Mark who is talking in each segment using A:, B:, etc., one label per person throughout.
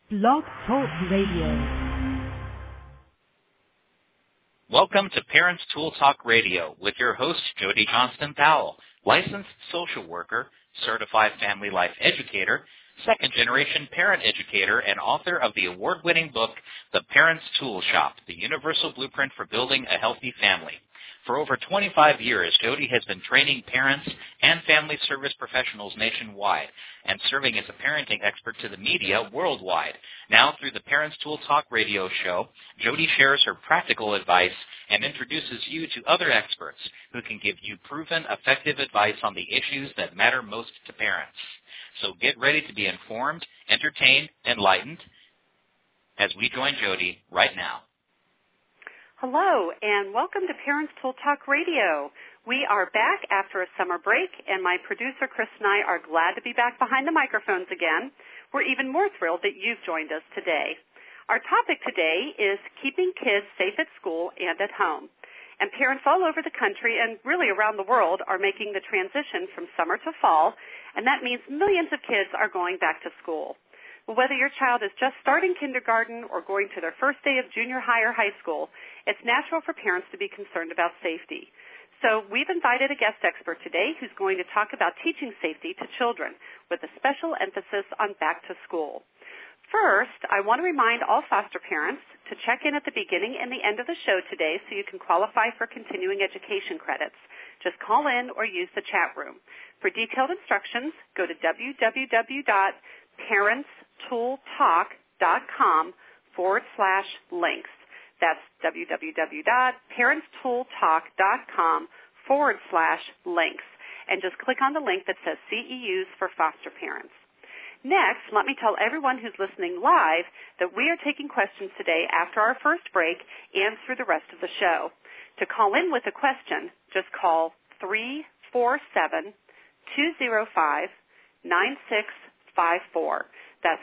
A: Blog Talk Radio.
B: Welcome to Parents Tool Talk Radio with your host, Jody Johnston Powell, licensed social worker, certified family life educator, second-generation parent educator, and author of the award-winning book, The Parents Tool Shop, The Universal Blueprint for Building a Healthy Family. For over 25 years, Jody has been training parents and family service professionals nationwide and serving as a parenting expert to the media worldwide. Now, through the Parents Tool Talk radio show, Jody shares her practical advice and introduces you to other experts who can give you proven, effective advice on the issues that matter most to parents. So get ready to be informed, entertained, enlightened as we join Jody right now.
C: Hello, and welcome to Parents Tool Talk Radio. We are back after a summer break, and my producer Chris and I are glad to be back behind the microphones again. We're even more thrilled that you've joined us today. Our topic today is keeping kids safe at school and at home. And parents all over the country and really around the world are making the transition from summer to fall, and that means millions of kids are going back to school. Well, whether your child is just starting kindergarten or going to their first day of junior high or high school, it's natural for parents to be concerned about safety. So we've invited a guest expert today who's going to talk about teaching safety to children with a special emphasis on back to school. First, I want to remind all foster parents to check in at the beginning and the end of the show today so you can qualify for continuing education credits. Just call in or use the chat room. For detailed instructions, go to www.parentstooltalk.com/links. That's www.parentstooltalk.com/links. And just click on the link that says CEUs for foster parents. Next, let me tell everyone who's listening live that we are taking questions today after our first break and through the rest of the show. To call in with a question, just call 347-205-9654. That's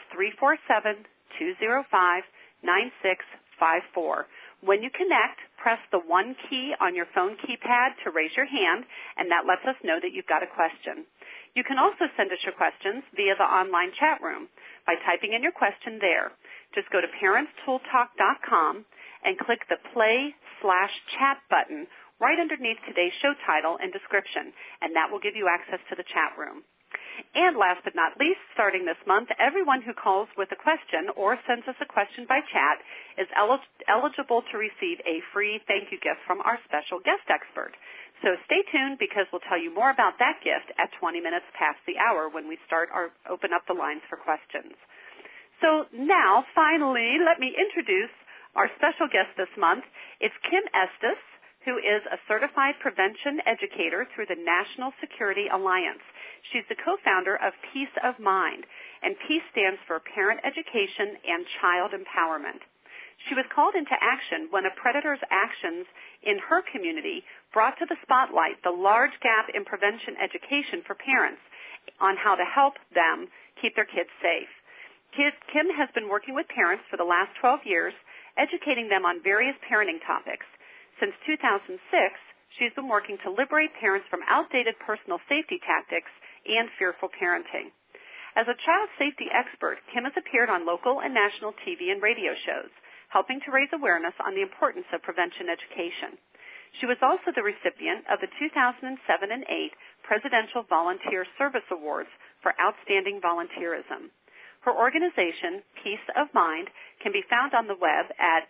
C: 347-205-9654. When you connect, press the 1 key on your phone keypad to raise your hand, and that lets us know that you've got a question. You can also send us your questions via the online chat room by typing in your question there. Just go to parentstooltalk.com and click the play/chat button right underneath today's show title and description, and that will give you access to the chat room. And last but not least, starting this month, everyone who calls with a question or sends us a question by chat is eligible to receive a free thank you gift from our special guest expert. So stay tuned because we'll tell you more about that gift at 20 minutes past the hour when we open up the lines for questions. So now, finally, let me introduce our special guest this month. It's Kim Estes, who is a certified prevention educator through the National Security Alliance. She's the co-founder of Peace of Mind, and PEACE stands for Parent Education and Child Empowerment. She was called into action when a predator's actions in her community brought to the spotlight the large gap in prevention education for parents on how to help them keep their kids safe. Kim has been working with parents for the last 12 years, educating them on various parenting topics. Since 2006, she's been working to liberate parents from outdated personal safety tactics and fearful parenting. As a child safety expert, Kim has appeared on local and national TV and radio shows, helping to raise awareness on the importance of prevention education. She was also the recipient of the 2007 and 2008 Presidential Volunteer Service Awards for Outstanding Volunteerism. Her organization, Peace of Mind, can be found on the web at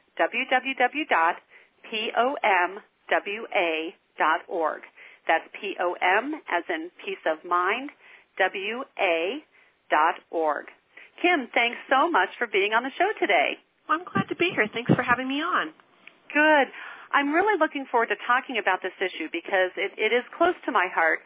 C: www.pomwa.org. That's POM as in Peace of Mind, WA.org. Kim, thanks so much for being on the show today.
D: Well, I'm glad to be here. Thanks for having me on.
C: Good. I'm really looking forward to talking about this issue because it is close to my heart.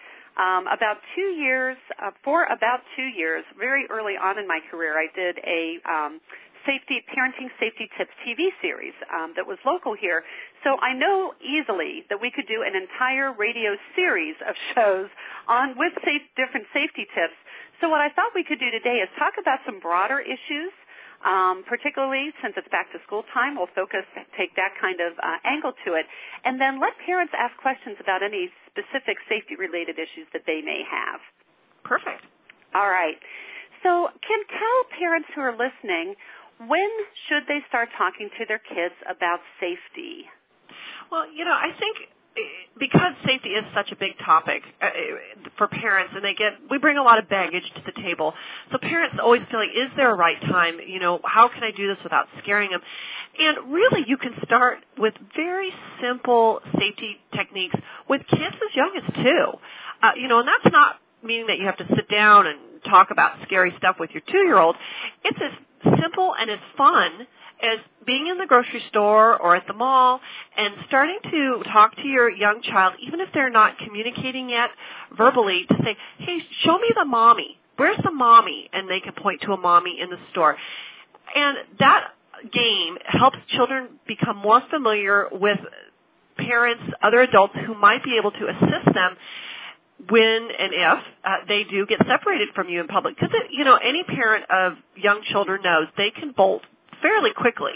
C: For about 2 years, very early on in my career, I did a parenting safety tips TV series that was local here. So I know easily that we could do an entire radio series of shows with different safety tips. So what I thought we could do today is talk about some broader issues, particularly since it's back to school time. We'll take that kind of angle to it, and then let parents ask questions about any specific safety-related issues that they may have.
D: Perfect.
C: All right. So Kim, tell parents who are listening, when should they start talking to their kids about safety?
D: Well, I think because safety is such a big topic for parents, and we bring a lot of baggage to the table. So parents always feel like, is there a right time? How can I do this without scaring them? And really, you can start with very simple safety techniques with kids as young as 2. And that's not meaning that you have to sit down and talk about scary stuff with your 2-year-old. It's as simple and as fun as being in the grocery store or at the mall and starting to talk to your young child, even if they're not communicating yet verbally, to say, hey, show me the mommy. Where's the mommy? And they can point to a mommy in the store. And that game helps children become more familiar with parents, other adults who might be able to assist them when and if they do get separated from you in public. Because, any parent of young children knows they can bolt fairly quickly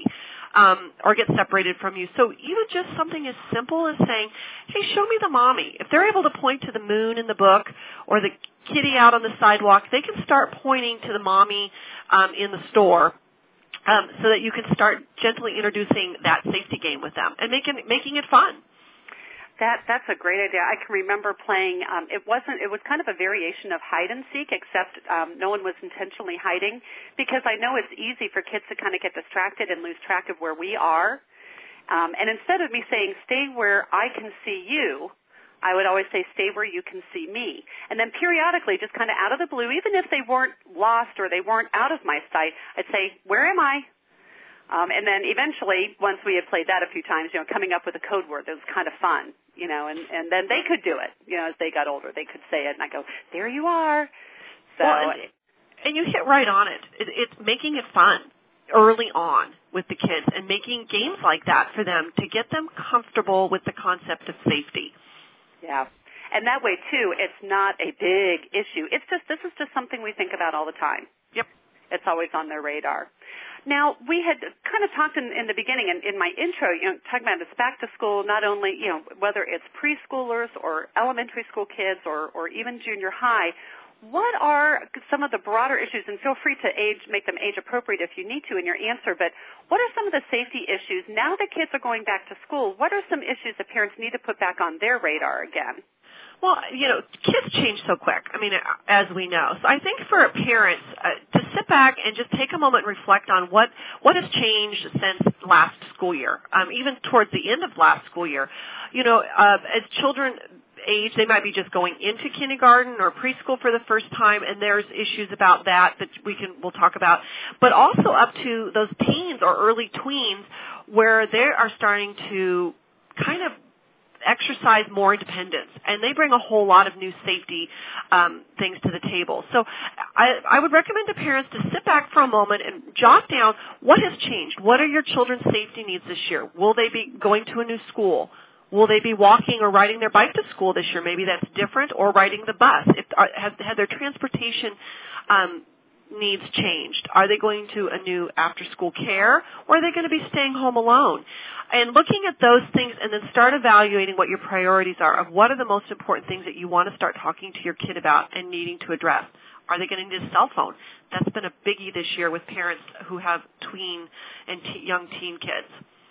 D: or get separated from you. So even just something as simple as saying, hey, show me the mommy. If they're able to point to the moon in the book or the kitty out on the sidewalk, they can start pointing to the mommy in the store so that you can start gently introducing that safety game with them and making it fun.
C: That's a great idea. I can remember playing. It was kind of a variation of hide and seek, except no one was intentionally hiding, because I know it's easy for kids to kind of get distracted and lose track of where we are. And instead of me saying, stay where I can see you, I would always say, stay where you can see me. And then periodically, just kind of out of the blue, even if they weren't lost or they weren't out of my sight, I'd say, where am I? And then eventually, once we had played that a few times, coming up with a code word that was kind of fun, and then they could do it, as they got older. They could say it, and I go, there you are. So,
D: well, and you hit right on it. It's making it fun early on with the kids and making games like that for them to get them comfortable with the concept of safety.
C: Yeah. And that way, too, it's not a big issue. This is just something we think about all the time.
D: Yep.
C: It's always on their radar. Now, we had kind of talked in the beginning, in my intro, talking about it's back to school, not only, whether it's preschoolers or elementary school kids or even junior high. What are some of the broader issues, and feel free to make them age appropriate if you need to in your answer, but what are some of the safety issues now that kids are going back to school? What are some issues that parents need to put back on their radar again?
D: Well, kids change so quick, as we know. So I think for parents to sit back and just take a moment and reflect on what has changed since last school year, even towards the end of last school year. As children age, they might be just going into kindergarten or preschool for the first time, and there's issues about that we'll talk about. But also up to those teens or early tweens where they are starting to kind of exercise more independence, and they bring a whole lot of new safety things to the table. So I would recommend to parents to sit back for a moment and jot down what has changed. What are your children's safety needs this year? Will they be going to a new school? Will they be walking or riding their bike to school this year? Maybe that's different, or riding the bus. Have their transportation needs changed? Are they going to a new after-school care, or are they going to be staying home alone? And looking at those things and then start evaluating what your priorities are of what are the most important things that you want to start talking to your kid about and needing to address. Are they going to need a cell phone? That's been a biggie this year with parents who have tween and young teen kids.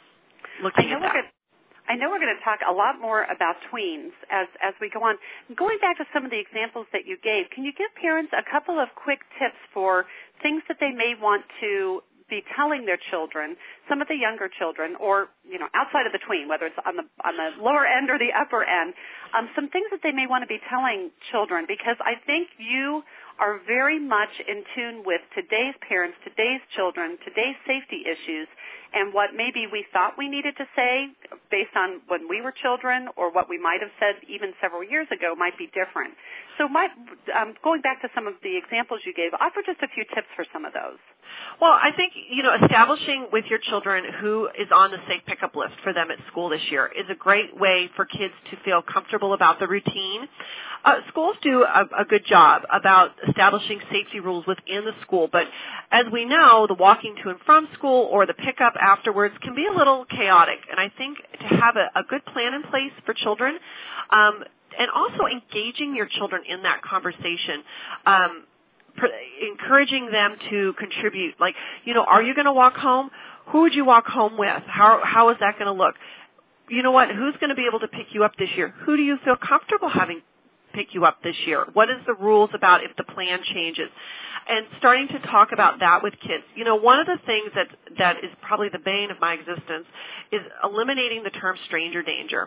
C: I know we're going to talk a lot more about tweens as we go on. Going back to some of the examples that you gave, can you give parents a couple of quick tips for things that they may want to be telling their children, some of the younger children, or outside of the tween, whether it's on the lower end or the upper end, some things that they may want to be telling children, because I think you are very much in tune with today's parents, today's children, today's safety issues, and what maybe we thought we needed to say based on when we were children or what we might have said even several years ago might be different. So going back to some of the examples you gave, offer just a few tips for some of those.
D: Well, I think, establishing with your children who is on the safe pickup list for them at school this year is a great way for kids to feel comfortable about the routine. Schools do a good job about establishing safety rules within the school, but as we know, the walking to and from school or the pickup afterwards can be a little chaotic. And I think to have a good plan in place for children, and also engaging your children in that conversation, encouraging them to contribute. Like, are you going to walk home? Who would you walk home with? How is that going to look? You know what? Who's going to be able to pick you up this year? Who do you feel comfortable having pick you up this year? What is the rules about if the plan changes? And starting to talk about that with kids. One of the things that is probably the bane of my existence is eliminating the term stranger danger.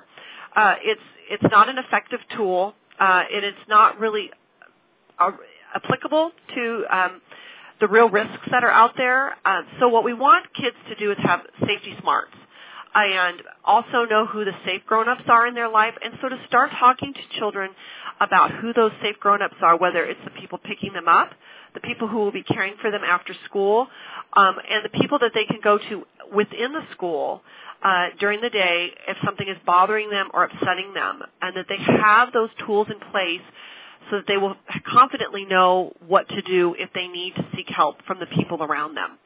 D: It's not an effective tool. It's not really applicable to the real risks that are out there. So what we want kids to do is have safety smarts and also know who the safe grown-ups are in their life, and so to start talking to children about who those safe grown-ups are, whether it's the people picking them up, the people who will be caring for them after school, and the people that they can go to within the school during the day if something is bothering them or upsetting them, and that they have those tools in place so that they will confidently know what to do if they need to seek help from the people around them.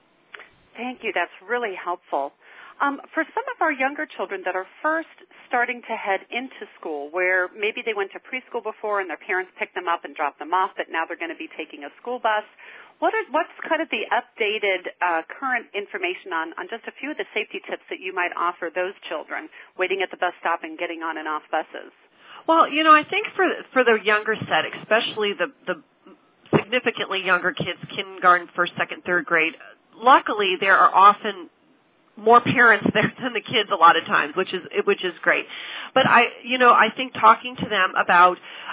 C: Thank you. That's really helpful. For some of our younger children that are first starting to head into school, where maybe they went to preschool before and their parents picked them up and dropped them off, but now they're going to be taking a school bus, what's kind of the updated current information on just a few of the safety tips that you might offer those children waiting at the bus stop and getting on and off buses?
D: Well, I think for the younger set, especially the significantly younger kids, kindergarten, first, second, third grade, luckily there are often more parents there than the kids a lot of times, which is great. But I think talking to them about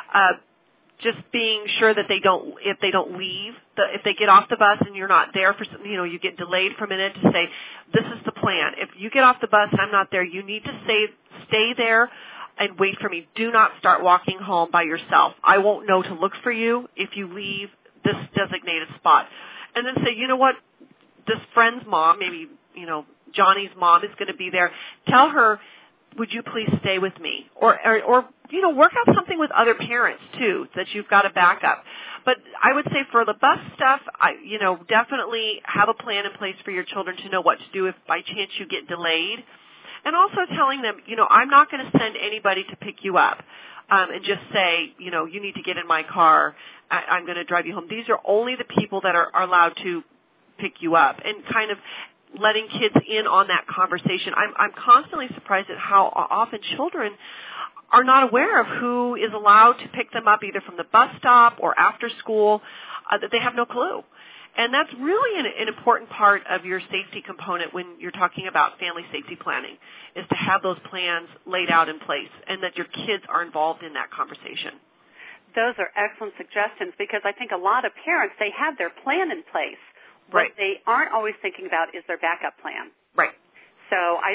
D: just being sure that if they don't leave, if they get off the bus and you're not there for some, you get delayed for a minute, to say, this is the plan. If you get off the bus and I'm not there, you need to stay there and wait for me. Do not start walking home by yourself. I won't know to look for you if you leave this designated spot. And then say, you know what, this friend's mom, maybe, Johnny's mom is going to be there. Tell her, would you please stay with me? Or work out something with other parents, too, that you've got a backup. But I would say for the bus stuff, definitely have a plan in place for your children to know what to do if by chance you get delayed. And also telling them, I'm not going to send anybody to pick you up and just say, you need to get in my car. I'm going to drive you home. These are only the people that are allowed to pick you up, and kind of letting kids in on that conversation. I'm constantly surprised at how often children are not aware of who is allowed to pick them up either from the bus stop or after school, that they have no clue. And that's really an important part of your safety component when you're talking about family safety planning, is to have those plans laid out in place and that your kids are involved in that conversation.
C: Those are excellent suggestions, because I think a lot of parents, they have their plan in place.
D: Right.
C: What they aren't always thinking about is their backup plan.
D: Right.
C: So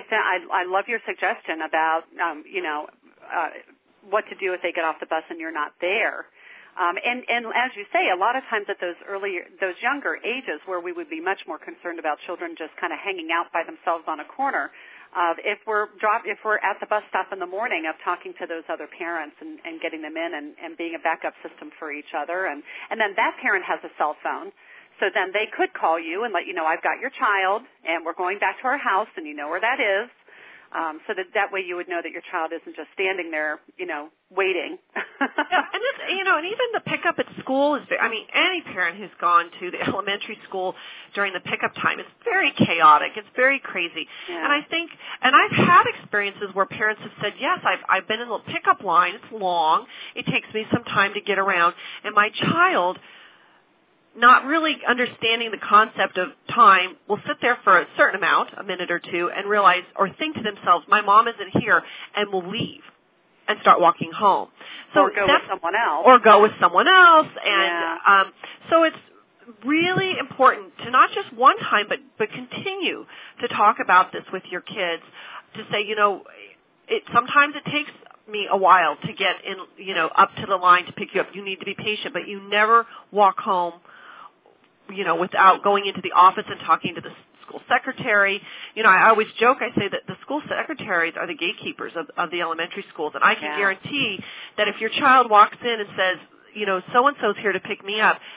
C: I love your suggestion about, what to do if they get off the bus and you're not there. And as you say, a lot of times at those younger ages where we would be much more concerned about children just kind of hanging out by themselves on a corner, if we're at the bus stop in the morning, of talking to those other parents and getting them in and being a backup system for each other. And then that parent has a cell phone. So then they could call you and let you know, I've got your child, and we're going back to our house, and you know where that is. So that way you would know that your child isn't just standing there, waiting.
D: Yeah, and even the pickup at school is, any parent who's gone to the elementary school during the pickup time, it's very chaotic. It's very crazy.
C: Yeah.
D: And I've had experiences where parents have said, yes, I've been in the pickup line. It's long. It takes me some time to get around. And my child, not really understanding the concept of time, will sit there for a certain amount, a minute or two, and realize or think to themselves, my mom isn't here, and will leave and start walking home.
C: So or go with someone else.
D: Or go with someone else. And so it's really important to not just one time, but continue to talk about this with your kids, to say, sometimes it takes me a while to get in, up to the line to pick you up. You need to be patient, but you never walk home without going into the office and talking to the school secretary. I always joke, I say that the school secretaries are the gatekeepers of the elementary schools, and I can guarantee that if your child walks in and says, so-and-so's here to pick me up,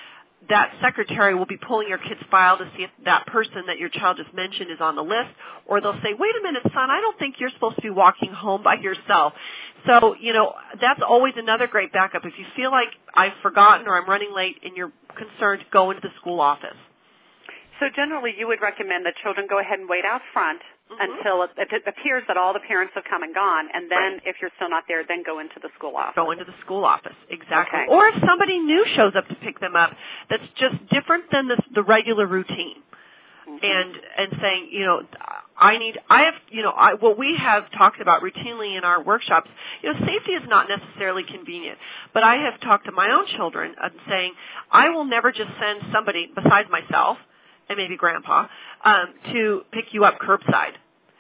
D: that secretary will be pulling your kid's file to see if that person that your child just mentioned is on the list, or they'll say, wait a minute, son, I don't think you're supposed to be walking home by yourself. So, that's always another great backup. If you feel like I've forgotten or I'm running late and you're concerned, go into the school office.
C: So generally you would recommend that children go ahead and wait out front until it appears that all the parents have come and gone, and then if you're still not there, then go into the school office.
D: Go into the school office, exactly.
C: Okay.
D: Or if somebody new shows up to pick them up that's just different than the regular routine. And saying, what we have talked about routinely in our workshops, safety is not necessarily convenient. But I have talked to my own children and saying, I will never just send somebody besides myself and maybe grandpa to pick you up curbside.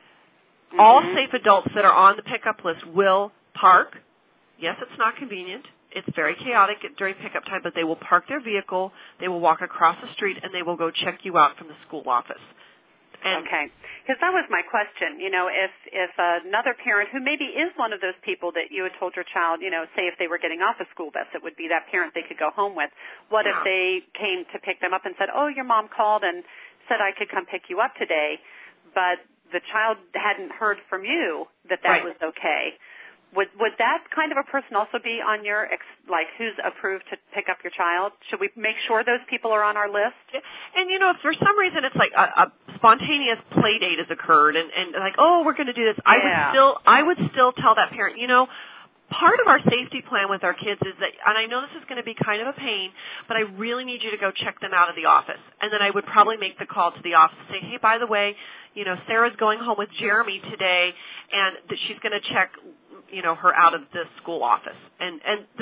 D: All safe adults that are on the pickup list will park. Yes, it's not convenient. It's very chaotic during pickup time, but they will park their vehicle, they will walk across the street, and they will go check you out from the school office.
C: Okay, because that was my question. If another parent who maybe is one of those people that you had told your child, say if they were getting off a school bus, it would be that parent they could go home with. What if they came to pick them up and said, oh, your mom called and said I could come pick you up today, but the child hadn't heard from you that was okay? Would that kind of a person also be on your, who's approved to pick up your child? Should we make sure those people are on our list?
D: And, if for some reason it's like a spontaneous play date has occurred and like, oh, we're going to do this, I would still tell that parent, part of our safety plan with our kids is that, and I know this is going to be kind of a pain, but I really need you to go check them out of the office. And then I would probably make the call to the office and say, hey, by the way, Sarah's going home with Jeremy today, and that she's going to check her out of the school office. And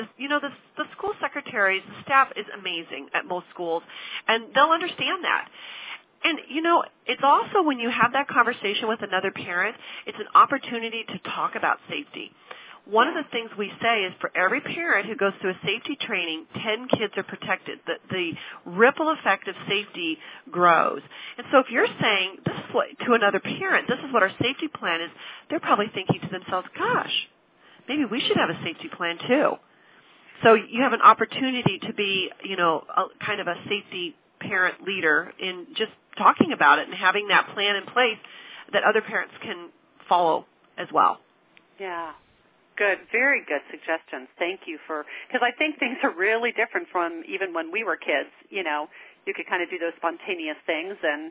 D: the school secretaries, the staff is amazing at most schools, and they'll understand that. And, it's also when you have that conversation with another parent, it's an opportunity to talk about safety. One of the things we say is for every parent who goes through a safety training, 10 kids are protected. The ripple effect of safety grows. And so if you're saying this is what, to another parent, this is what our safety plan is, they're probably thinking to themselves, gosh, maybe we should have a safety plan too. So you have an opportunity to be, kind of a safety parent leader in just talking about it and having that plan in place that other parents can follow as well.
C: Yeah. Good. Very good suggestions. Thank you because I think things are really different from even when we were kids. You could kind of do those spontaneous things and,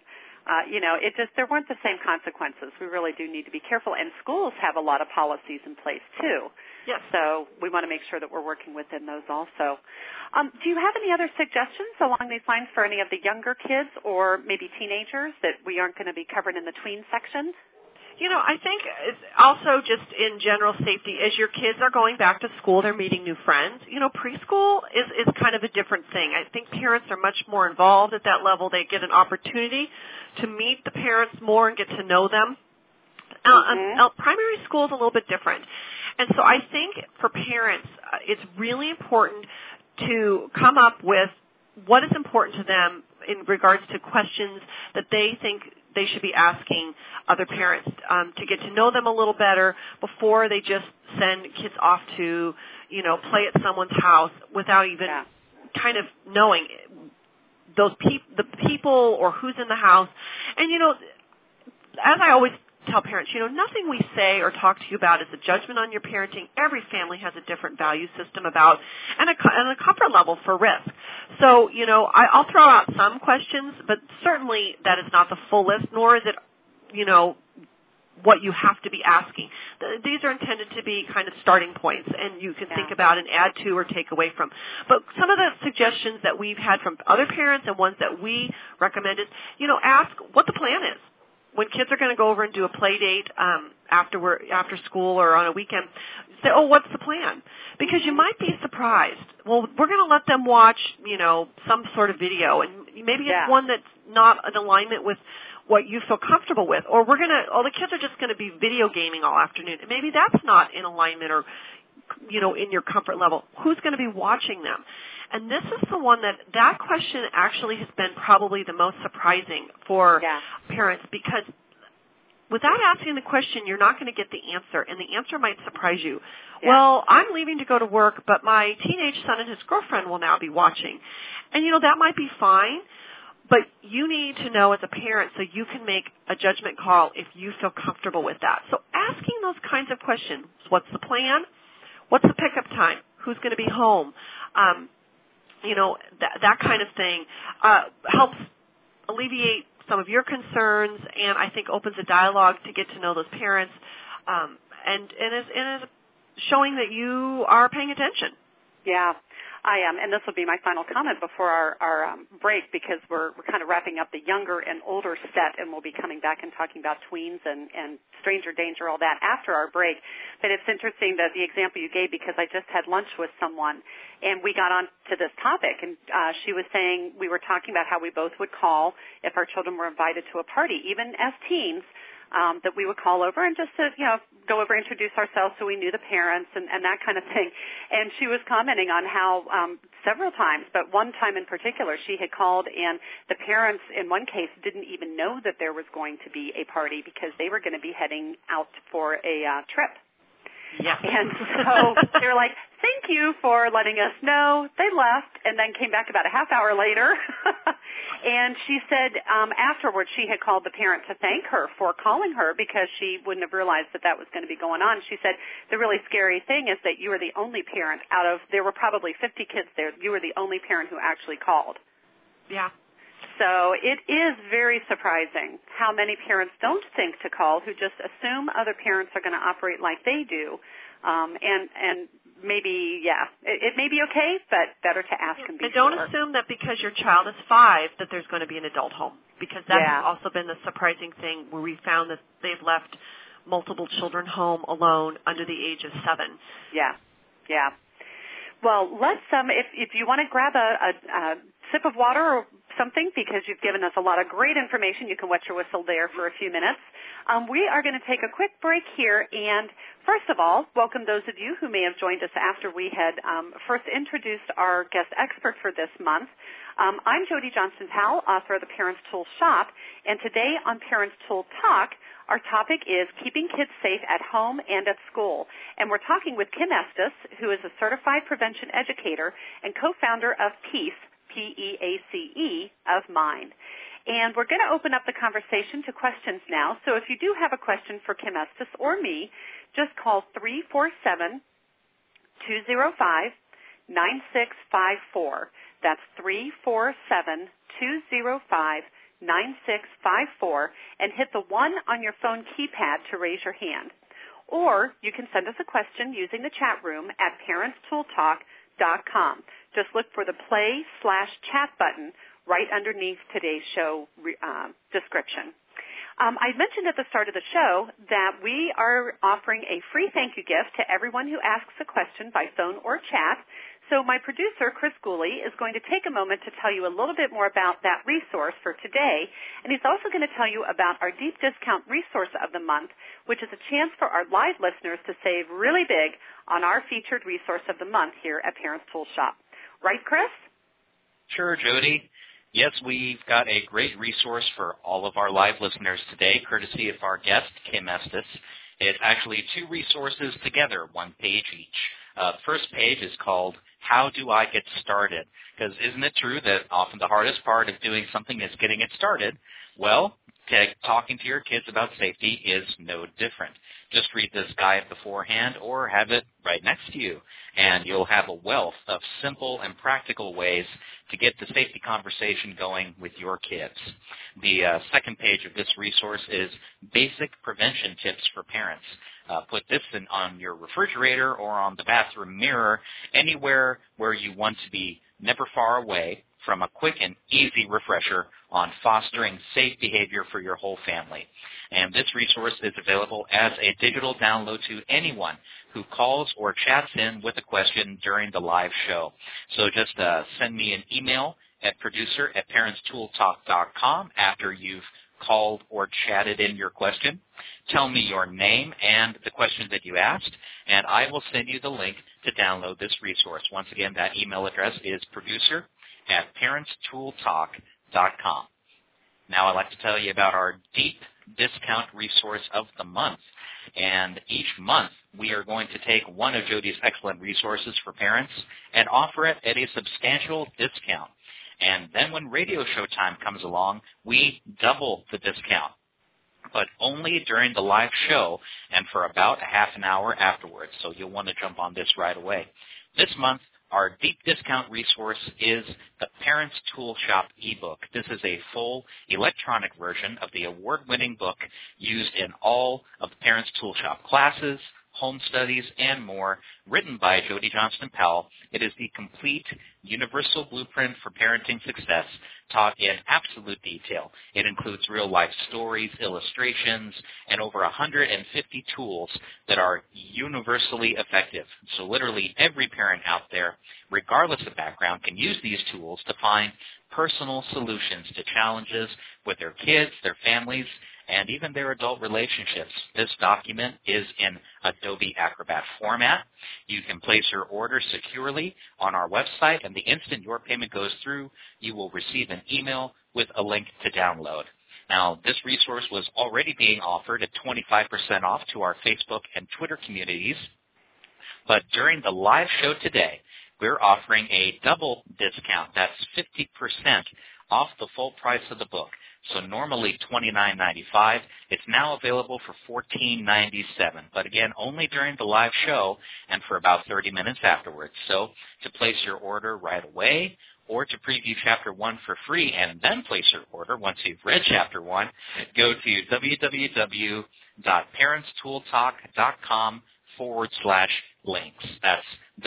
C: there weren't the same consequences. We really do need to be careful. And schools have a lot of policies in place, too.
D: Yes.
C: So we want to make sure that we're working within those also. Do you have any other suggestions along these lines for any of the younger kids or maybe teenagers that we aren't going to be covered in the tween section?
D: I think it's also just in general safety, as your kids are going back to school, they're meeting new friends. Preschool is kind of a different thing. I think parents are much more involved at that level. They get an opportunity to meet the parents more and get to know them. Primary school is a little bit different. And so I think for parents, it's really important to come up with what is important to them in regards to questions that they think they should be asking other parents to get to know them a little better before they just send kids off to, play at someone's house without even kind of knowing the people or who's in the house. And, as I always tell parents, nothing we say or talk to you about is a judgment on your parenting. Every family has a different value system about and a comfort level for risk. So, I'll throw out some questions, but certainly that is not the full list, nor is it, what you have to be asking. These are intended to be kind of starting points, and you can think about and add to or take away from. But some of the suggestions that we've had from other parents and ones that we recommend is, ask what the plan is. When kids are going to go over and do a play date after school or on a weekend, say, oh, what's the plan? Because you might be surprised. Well, we're going to let them watch, some sort of video, and maybe it's one that's not in alignment with what you feel comfortable with, or the kids are just going to be video gaming all afternoon, and maybe that's not in alignment or, in your comfort level. Who's going to be watching them? And this is the one that question actually has been probably the most surprising for parents, because without asking the question, you're not going to get the answer, and the answer might surprise you.
C: Yeah.
D: Well, I'm leaving to go to work, but my teenage son and his girlfriend will now be watching. And, that might be fine, but you need to know as a parent so you can make a judgment call if you feel comfortable with that. So asking those kinds of questions, what's the plan? What's the pickup time? Who's going to be home? That kind of thing helps alleviate some of your concerns, and I think opens a dialogue to get to know those parents, and is showing that you are paying attention.
C: Yeah, I am, and this will be my final comment before our break, because we're kind of wrapping up the younger and older set, and we'll be coming back and talking about tweens and stranger danger, all that after our break. But it's interesting that the example you gave, because I just had lunch with someone, and we got on to this topic, and she was saying, we were talking about how we both would call if our children were invited to a party, even as teens, that we would call over and just to, go over, introduce ourselves so we knew the parents and that kind of thing. And she was commenting on how several times, but one time in particular, she had called and the parents in one case didn't even know that there was going to be a party because they were going to be heading out for a trip.
D: Yeah.
C: And so they were like, thank you for letting us know. They left and then came back about a half hour later. And she said afterwards she had called the parent to thank her for calling her because she wouldn't have realized that was going to be going on. She said the really scary thing is that you were the only parent there were probably 50 kids there. You were the only parent who actually called.
D: Yeah.
C: So it is very surprising how many parents don't think to call, who just assume other parents are going to operate like they do. And maybe, it may be okay, but better to ask and be
D: sure. Don't
C: sure.
D: assume that because your child is 5 that there's going to be an adult home, because that's also been the surprising thing where we found that they've left multiple children home alone under the age of 7.
C: Yeah. Well, let's if you want to grab a sip of water or something, because you've given us a lot of great information, you can wet your whistle there for a few minutes. We are going to take a quick break here, and first of all, welcome those of you who may have joined us after we had first introduced our guest expert for this month. I'm Jody Johnston-Powell, author of the Parents Tool Shop, and today on Parents Tool Talk, our topic is keeping kids safe at home and at school. And we're talking with Kim Estes, who is a certified prevention educator and co-founder of PEACE, P-E-A-C-E, of Mind. And we're going to open up the conversation to questions now. So if you do have a question for Kim Estes or me, just call 347-205-9654. That's 347-205-9654, and hit the 1 on your phone keypad to raise your hand. Or you can send us a question using the chat room at parentstooltalk.com. Just look for the play/chat button right underneath today's show description. I mentioned at the start of the show that we are offering a free thank you gift to everyone who asks a question by phone or chat. So my producer, Chris Gooley, is going to take a moment to tell you a little bit more about that resource for today, and he's also going to tell you about our deep discount resource of the month, which is a chance for our live listeners to save really big on our featured resource of the month here at Parents Tool Shop. Right, Chris?
B: Sure, Jody. Yes, we've got a great resource for all of our live listeners today, courtesy of our guest, Kim Estes. It's actually 2 resources together, 1 page each. The first page is called How Do I Get Started? Because isn't it true that often the hardest part of doing something is getting it started? Well, talking to your kids about safety is no different. Just read this guide beforehand or have it right next to you, and you'll have a wealth of simple and practical ways to get the safety conversation going with your kids. The second page of this resource is Basic Prevention Tips for Parents. Put this on your refrigerator or on the bathroom mirror, anywhere where you want to be never far away from a quick and easy refresher on fostering safe behavior for your whole family. And this resource is available as a digital download to anyone who calls or chats in with a question during the live show. So just send me an email at producer@parentstooltalk.com after you've called or chatted in your question. Tell me your name and the question that you asked, and I will send you the link to download this resource. Once again, that email address is producer@parentstooltalk.com. Now I'd like to tell you about our deep discount resource of the month. And each month, we are going to take one of Jody's excellent resources for parents and offer it at a substantial discount. And then when radio show time comes along, we double the discount, but only during the live show and for about a half an hour afterwards. So you'll want to jump on this right away. This month, our deep discount resource is the Parents Tool Shop ebook. This is a full electronic version of the award-winning book used in all of the Parents Tool Shop classes, home studies, and more, written by Jody Johnston Powell. It is the complete universal blueprint for parenting success, taught in absolute detail. It includes real-life stories, illustrations, and over 150 tools that are universally effective. So literally every parent out there, regardless of background, can use these tools to find personal solutions to challenges with their kids, their families, and even their adult relationships. This document is in Adobe Acrobat format. You can place your order securely on our website, and the instant your payment goes through, you will receive an email with a link to download. Now, this resource was already being offered at 25% off to our Facebook and Twitter communities, but during the live show today, we're offering a double discount. That's 50% off the full price of the book. So normally $29.95. It's now available for $14.97. But again, only during the live show and for about 30 minutes afterwards. So to place your order right away or to preview Chapter 1 for free and then place your order once you've read Chapter 1, go to www.parentstooltalk.com/links. That's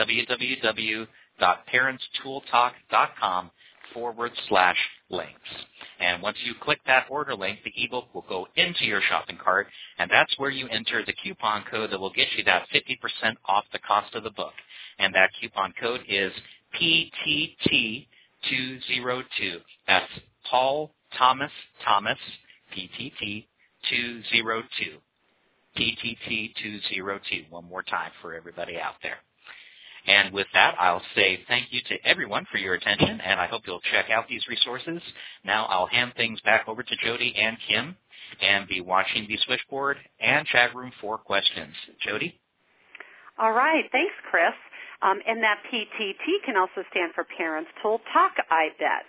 B: www.parentstooltalk.com/links. And once you click that order link, the ebook will go into your shopping cart, and that's where you enter the coupon code that will get you that 50% off the cost of the book. And that coupon code is PTT202. That's Paul Thomas PTT202. PTT202. One more time for everybody out there. And with that, I'll say thank you to everyone for your attention, and I hope you'll check out these resources. Now I'll hand things back over to Jody and Kim and be watching the switchboard and chat room for questions. Jody?
C: All right. Thanks, Chris. And that PTT can also stand for Parents Tool Talk, I bet.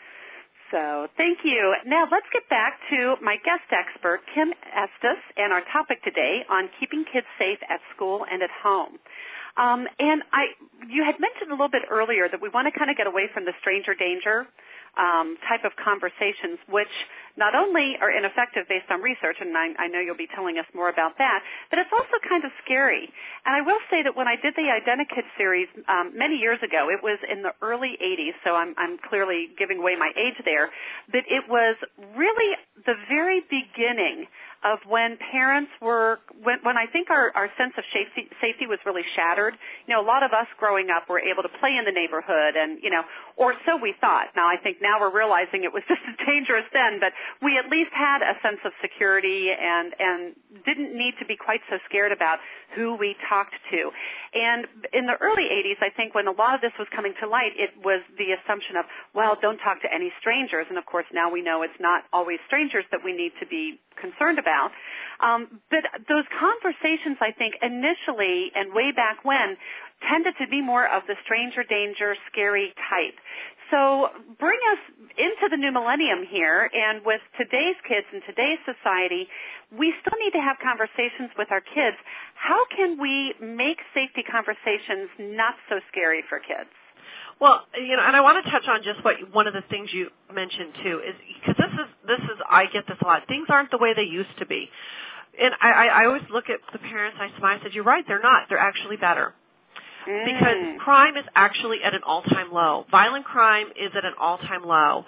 C: So thank you. Now let's get back to my guest expert, Kim Estes, and our topic today on keeping kids safe at school and at home. And you had mentioned a little bit earlier that we want to kind of get away from the stranger danger type of conversations, which not only are ineffective based on research, and I know you'll be telling us more about that, but it's also kind of scary. And I will say that when I did the Identikid series many years ago, it was in the early 80s, so I'm clearly giving away my age there, but it was really the very beginning of when parents were, when I think our sense of safety was really shattered. You know, a lot of us growing up were able to play in the neighborhood and, you know, or so we thought. Now I think now we're realizing it was just as dangerous then, but we at least had a sense of security and didn't need to be quite so scared about who we talked to. And in the early 80s, I think when a lot of this was coming to light, it was the assumption of, well, don't talk to any strangers. And of course now we know it's not always strangers that we need to be concerned about. But those conversations, I think, initially and way back when, tended to be more of the stranger danger, scary type. So bring us into the new millennium here, and with today's kids and today's society, we still need to have conversations with our kids. How can we make safety conversations not so scary for kids?
D: Well, you know, and I want to touch on just one of the things you mentioned too, is because this is I get this a lot. Things aren't the way they used to be, and I always look at the parents. I smile. I said, "You're right. They're not. They're actually better." Because crime is actually at an all-time low. Violent crime is at an all-time low.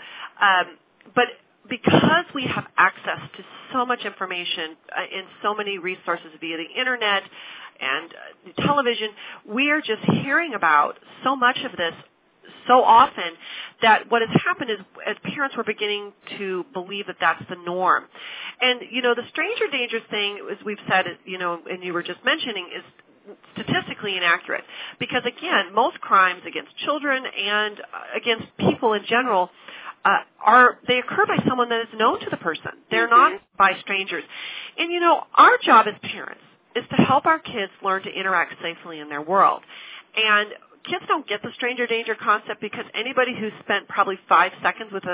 D: But because we have access to so much information and so many resources via the Internet and television, we are just hearing about so much of this so often that what has happened is as parents we're beginning to believe that that's the norm. And, you know, the stranger danger thing, as we've said, you know, and you were just mentioning, is statistically inaccurate because, again, most crimes against children and against people in general they occur by someone that is known to the person. They're not by strangers. And, our job as parents is to help our kids learn to interact safely in their world. And kids don't get the stranger danger concept because anybody who's spent probably 5 seconds with a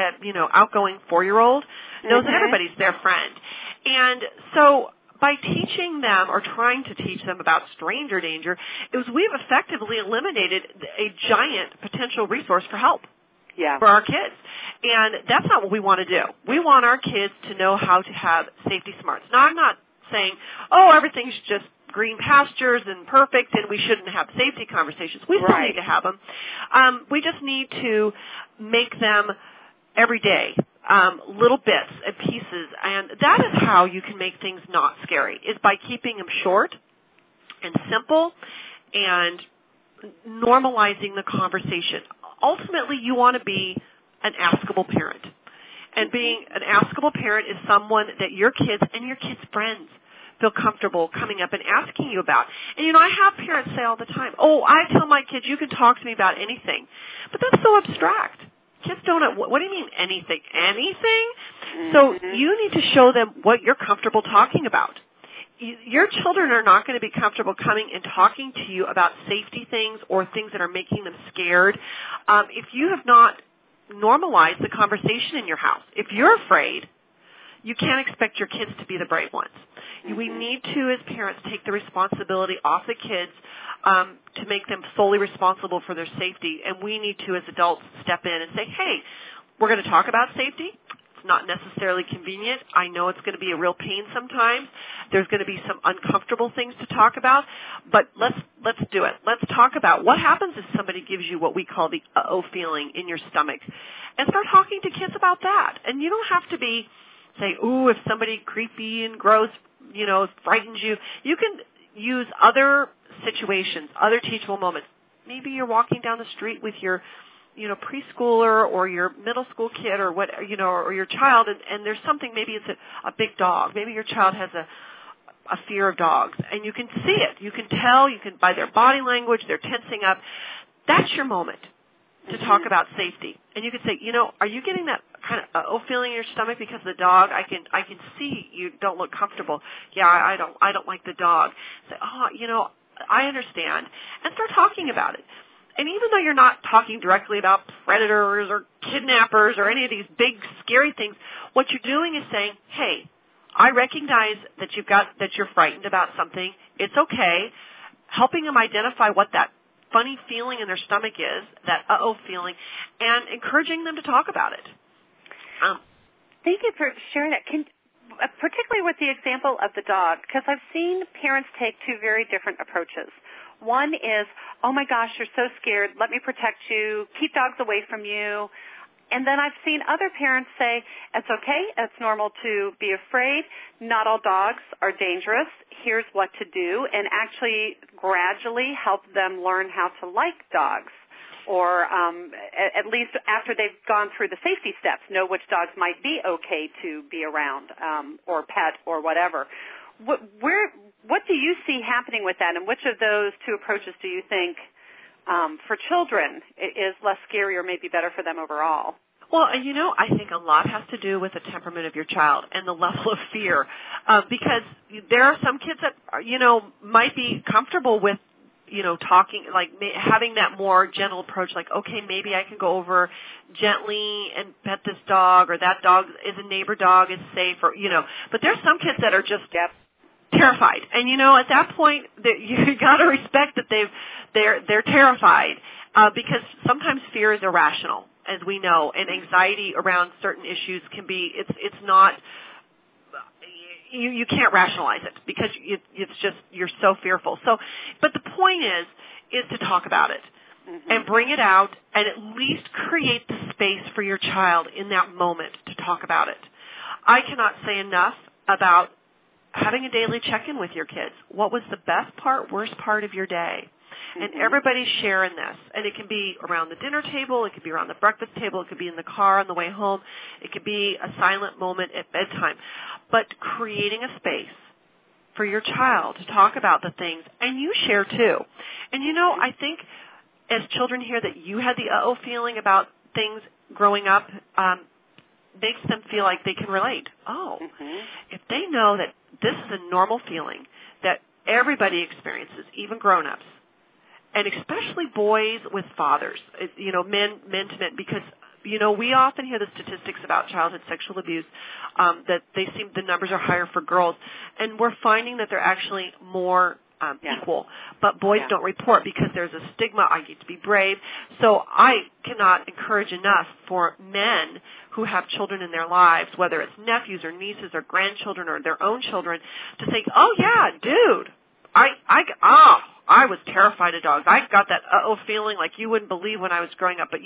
D: outgoing 4-year-old knows that everybody's their friend. And so by teaching them or trying to teach them about stranger danger, we've effectively eliminated a giant potential resource for help for our kids. And that's not what we want to do. We want our kids to know how to have safety smarts. Now, I'm not saying, everything's just green pastures and perfect and we shouldn't have safety conversations. We still need to have them. We just need to make them every day, little bits and pieces. And that is how you can make things not scary, is by keeping them short and simple and normalizing the conversation. Ultimately, you want to be an askable parent. And being an askable parent is someone that your kids and your kids' friends feel comfortable coming up and asking you about. And, I have parents say all the time, I tell my kids, you can talk to me about anything. But that's so abstract. Kids don't know, what do you mean anything? Anything? So you need to show them what you're comfortable talking about. Your children are not going to be comfortable coming and talking to you about safety things or things that are making them scared if you have not normalized the conversation in your house. If you're afraid, you can't expect your kids to be the brave ones. We need to, as parents, take the responsibility off the kids to make them solely responsible for their safety. And we need to, as adults, step in and say, hey, we're going to talk about safety. It's not necessarily convenient. I know it's going to be a real pain sometimes. There's going to be some uncomfortable things to talk about, but let's do it. Let's talk about what happens if somebody gives you what we call the uh-oh feeling in your stomach, and start talking to kids about that. And you don't have to say, if somebody creepy and gross, frightens you. You can use other situations, other teachable moments. Maybe you're walking down the street with your preschooler or your middle school kid or what, or your child, and there's something, maybe it's a big dog. Maybe your child has a fear of dogs, and you can see it. You can tell, by their body language, they're tensing up. That's your moment to talk about safety. And you can say, are you getting that kind of feeling in your stomach because of the dog? I can see you don't look comfortable. Yeah, I don't like the dog. Say, I understand, and start talking about it. And even though you're not talking directly about predators or kidnappers or any of these big, scary things, what you're doing is saying, hey, I recognize that you're frightened about something. It's okay. Helping them identify what that funny feeling in their stomach is, that uh-oh feeling, and encouraging them to talk about it.
C: Thank you for sharing that. Particularly with the example of the dog, because I've seen parents take two very different approaches. One is, oh my gosh, you're so scared, let me protect you, keep dogs away from you. And then I've seen other parents say, it's okay, it's normal to be afraid, not all dogs are dangerous, here's what to do, and actually gradually help them learn how to like dogs. Or at least after they've gone through the safety steps, know which dogs might be okay to be around or pet or whatever. What do you see happening with that, and which of those two approaches do you think for children is less scary or maybe better for them overall?
D: Well, I think a lot has to do with the temperament of your child and the level of fear, because there are some kids that, might be comfortable with, talking, like having that more gentle approach, like, okay, maybe I can go over gently and pet this dog, or that dog is a neighbor dog, is safe, or, but there's some kids that are just terrified. And, at that point, you got to respect that they're terrified, because sometimes fear is irrational, as we know, and anxiety around certain issues can be, it's not, you can't rationalize it because it's just, you're so fearful. So, but the point is to talk about it and bring it out and at least create the space for your child in that moment to talk about it. I cannot say enough about having a daily check-in with your kids. What was the best part, worst part of your day? And everybody's sharing this. And it can be around the dinner table. It could be around the breakfast table. It could be in the car on the way home. It could be a silent moment at bedtime. But creating a space for your child to talk about the things. And you share, too. And, I think as children hear that you had the uh-oh feeling about things, growing up makes them feel like they can relate. Oh, if they know that this is a normal feeling that everybody experiences, even grown-ups, and especially boys with fathers, men to men, because we often hear the statistics about childhood sexual abuse, that the numbers are higher for girls, and we're finding that they're actually more equal, but boys don't report because there's a stigma. I get to be brave. So I cannot encourage enough for men who have children in their lives, whether it's nephews or nieces or grandchildren or their own children, to think, oh yeah, dude, I was terrified of dogs. I got that feeling like you wouldn't believe when I was growing up. But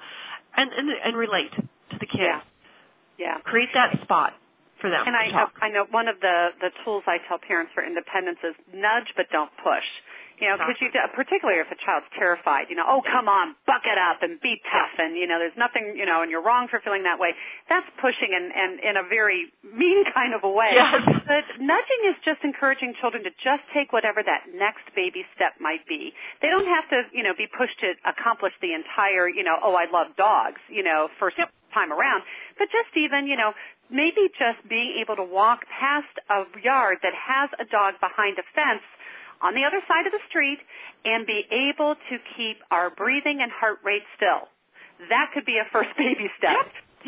D: and relate to the kids.
C: Yeah.
D: Create that spot for them.
C: And I know one of the tools I tell parents for independence is nudge but don't push. Because particularly if a child's terrified, oh, come on, buck it up and be tough, and, there's nothing, and you're wrong for feeling that way. That's pushing and in a very mean kind of a way.
D: Yes.
C: But nudging is just encouraging children to just take whatever that next baby step might be. They don't have to, be pushed to accomplish the entire, I love dogs, first time around, but just even, maybe just being able to walk past a yard that has a dog behind a fence on the other side of the street and be able to keep our breathing and heart rate still. That could be a first baby step.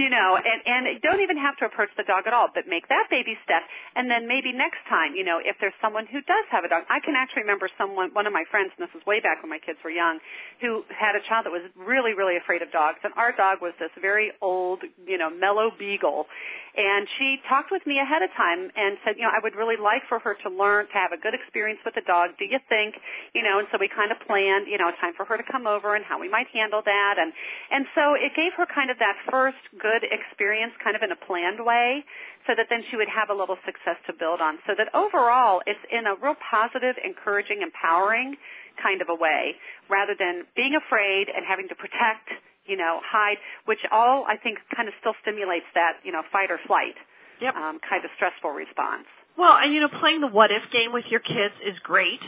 C: And don't even have to approach the dog at all, but make that baby step, and then maybe next time, if there's someone who does have a dog. I can actually remember one of my friends, and this was way back when my kids were young, who had a child that was really, really afraid of dogs, and our dog was this very old, mellow beagle, and she talked with me ahead of time and said, I would really like for her to learn to have a good experience with the dog. Do you think, and so we kind of planned, a time for her to come over and how we might handle that, and so it gave her kind of that first good experience kind of in a planned way, so that then she would have a little success to build on, so that overall it's in a real positive, encouraging, empowering kind of a way, rather than being afraid and having to protect, hide, which all I think kind of still stimulates that, fight or flight kind of stressful response.
D: Well, and playing the what if game with your kids is great.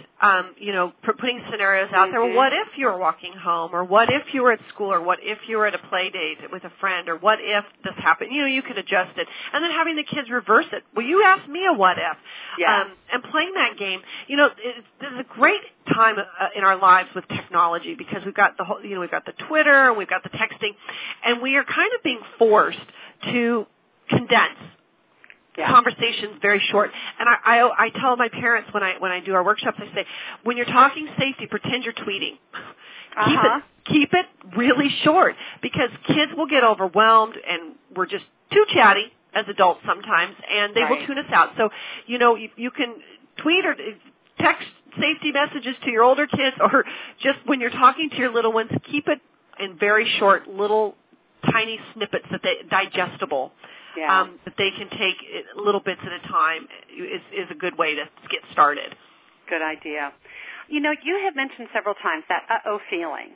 D: Putting scenarios out there. Well, what if you were walking home, or what if you were at school, or what if you were at a play date with a friend, or what if this happened? You can adjust it, and then having the kids reverse it. Well, you asked me a what if, and playing that game. This is a great time in our lives with technology, because we've got the whole, we've got the Twitter, and we've got the texting, and we are kind of being forced to condense conversations very short. And I tell my parents when I do our workshops, I say, when you're talking safety, pretend you're tweeting. Keep it really short, because kids will get overwhelmed, and we're just too chatty as adults sometimes, and they will tune us out. So, you can tweet or text safety messages to your older kids, or just when you're talking to your little ones, keep it in very short, little tiny snippets digestible. That they can take little bits at a time is a good way to get started.
C: Good idea. You have mentioned several times that uh-oh feeling.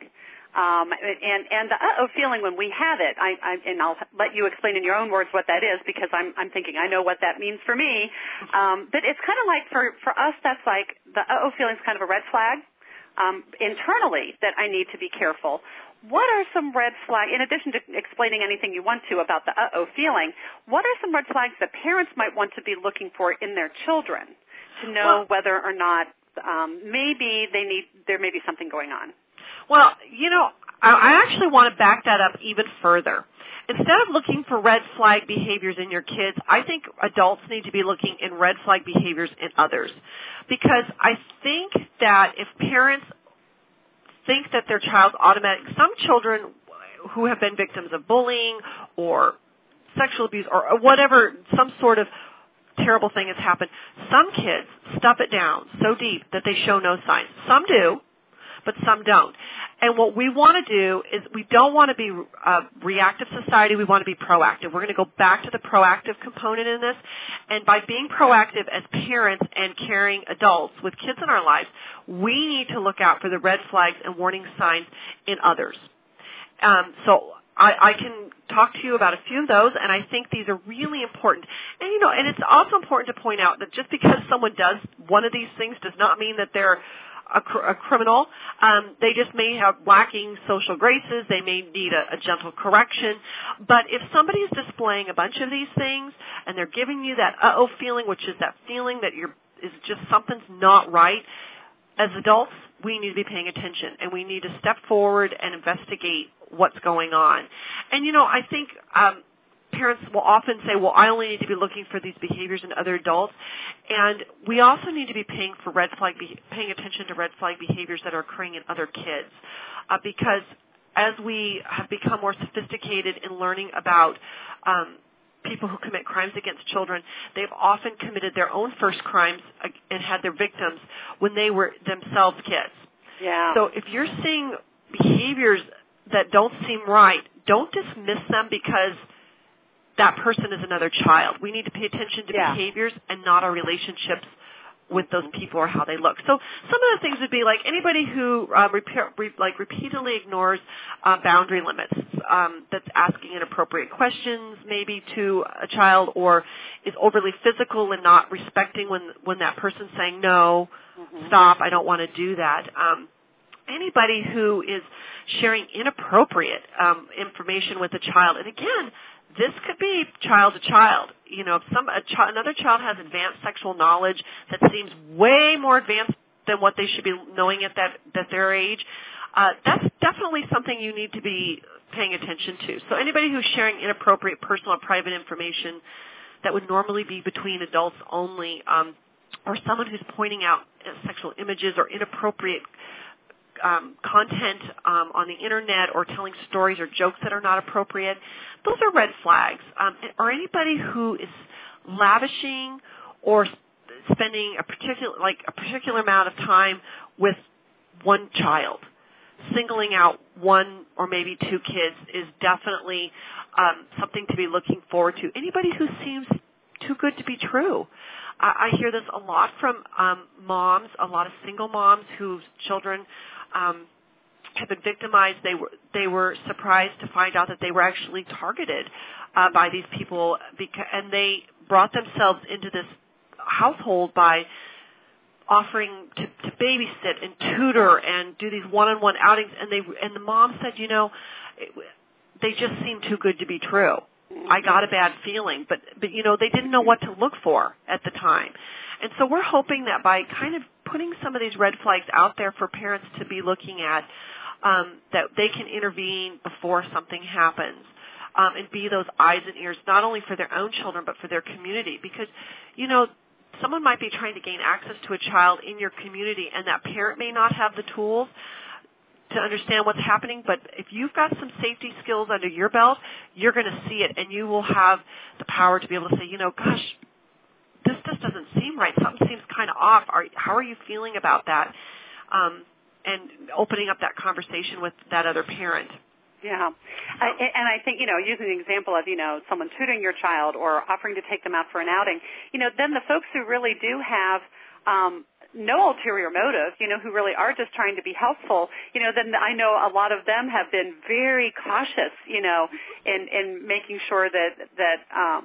C: And the uh-oh feeling, when we have it, and I'll let you explain in your own words what that is, because I'm thinking I know what that means for me. But it's kind of like for us, that's like the uh-oh feeling is kind of a red flag internally that I need to be careful. What are some red flags, in addition to explaining anything you want to about the uh-oh feeling, what are some red flags that parents might want to be looking for in their children to know whether or not maybe there may be something going on?
D: Well, I actually want to back that up even further. Instead of looking for red flag behaviors in your kids, I think adults need to be looking in red flag behaviors in others. Because I think that if parents think that their child's some children who have been victims of bullying or sexual abuse or whatever, some sort of terrible thing has happened, some kids stuff it down so deep that they show no signs. Some do, but some don't. And what we want to do is we don't want to be a reactive society. We want to be proactive. We're going to go back to the proactive component in this. And by being proactive as parents and caring adults with kids in our lives, we need to look out for the red flags and warning signs in others. So I can talk to you about a few of those, and I think these are really important. And, and it's also important to point out that just because someone does one of these things does not mean that they're a criminal. They just may have lacking social graces. They may need a gentle correction. But if somebody is displaying a bunch of these things and they're giving you that uh-oh feeling, which is that feeling that is just something's not right, as adults, we need to be paying attention, and we need to step forward and investigate what's going on. And, I think parents will often say, well, I only need to be looking for these behaviors in other adults. And we also need to be paying attention to red flag behaviors that are occurring in other kids. Because as we have become more sophisticated in learning about people who commit crimes against children, they've often committed their own first crimes and had their victims when they were themselves kids.
C: Yeah.
D: So if you're seeing behaviors that don't seem right, don't dismiss them because that person is another child. We need to pay attention to behaviors and not our relationships with those people or how they look. So some of the things would be like anybody who repeatedly ignores boundary limits, that's asking inappropriate questions maybe to a child, or is overly physical and not respecting when that person's saying, no, stop, I don't want to do that. Anybody who is sharing inappropriate information with a child, and again, this could be child to child. If another child has advanced sexual knowledge that seems way more advanced than what they should be knowing at their age, that's definitely something you need to be paying attention to. So anybody who's sharing inappropriate personal or private information that would normally be between adults only, or someone who's pointing out sexual images or inappropriate content on the internet, or telling stories or jokes that are not appropriate, those are red flags. Or anybody who is lavishing or spending a particular amount of time with one child, singling out one or maybe two kids is definitely something to be looking forward to. Anybody who seems too good to be true. I hear this a lot from moms, a lot of single moms whose children have been victimized. They were surprised to find out that they were actually targeted by these people, and they brought themselves into this household by offering to babysit and tutor and do these one-on-one outings, and the mom said, they just seem too good to be true. I got a bad feeling, but they didn't know what to look for at the time. And so we're hoping that by kind of putting some of these red flags out there for parents to be looking at, that they can intervene before something happens, and be those eyes and ears, not only for their own children, but for their community. Because, someone might be trying to gain access to a child in your community, and that parent may not have the tools to understand what's happening, but if you've got some safety skills under your belt, you're going to see it, and you will have the power to be able to say, gosh, this just doesn't seem right. Something seems kind of off. How are you feeling about that? And opening up that conversation with that other parent.
C: Yeah. And I think, using the example of, someone tutoring your child or offering to take them out for an outing, then the folks who really do have no ulterior motive, who really are just trying to be helpful, then I know a lot of them have been very cautious, in making sure that